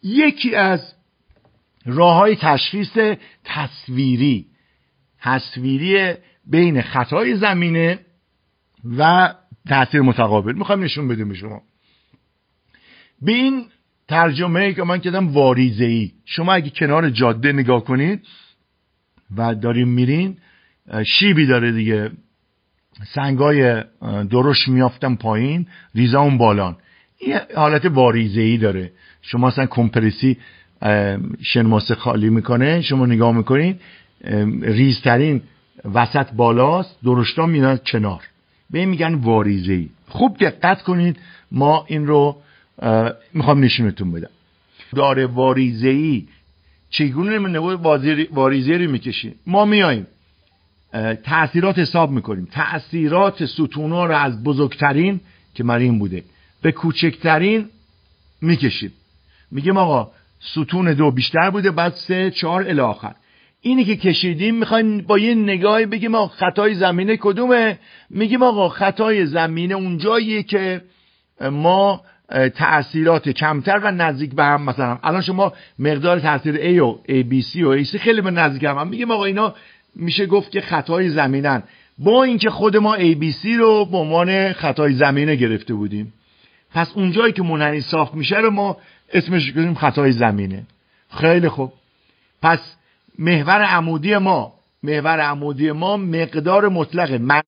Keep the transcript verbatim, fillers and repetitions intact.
یکی از راه‌های تشخیص تصویری تصویری بین خطای زمینه و تأثیر متقابل میخوایم نشون بدیم به شما. به این ترجمه که من کردم واریزه‌ای، شما اگه کنار جاده نگاه کنید و داریم میرین، شیبی داره دیگه، سنگای درشت میافتن پایین، ریزا اون بالان، این حالت واریزه‌ای داره. شما اصلا کمپرسی شنماسه خالی میکنه، شما نگاه میکنین ریزترین وسط بالاست، درشتا میاد کنار، به این میگن واریزه‌ای. خوب دقت کنید، ما این رو میخوام نشونتون بدم. داره واریزه‌ای چگونه واریزه‌ای رو میکشیم؟ ما میایم تأثیرات حساب میکنیم، تأثیرات ستونا رو از بزرگترین که مریم بوده به کوچکترین میکشیم. میگیم آقا ستون دو بیشتر بوده، بعد سه چهار الی آخر. اینی که کشیدیم میخوایم با یه نگاهی بگیم آقا خطای زمینه کدومه؟ میگیم آقا خطای زمینه اون جاییه که ما تأثیرات کمتر و نزدیک به هم، مثلا الان شما مقدار تأثیر A و A B C و A C خیلی به نزدیک هم، میگیم آقا اینا میشه گفت که خطای زمینن، با اینکه خود ما A B C رو به عنوان خطای زمینه گرفته بودیم. پس اون جایی که منحنی صاف میشه رو ما اسمش گذاشتیم خطای زمینه. خیلی خوب، پس محور عمودی ما محور عمودی ما مقدار مطلق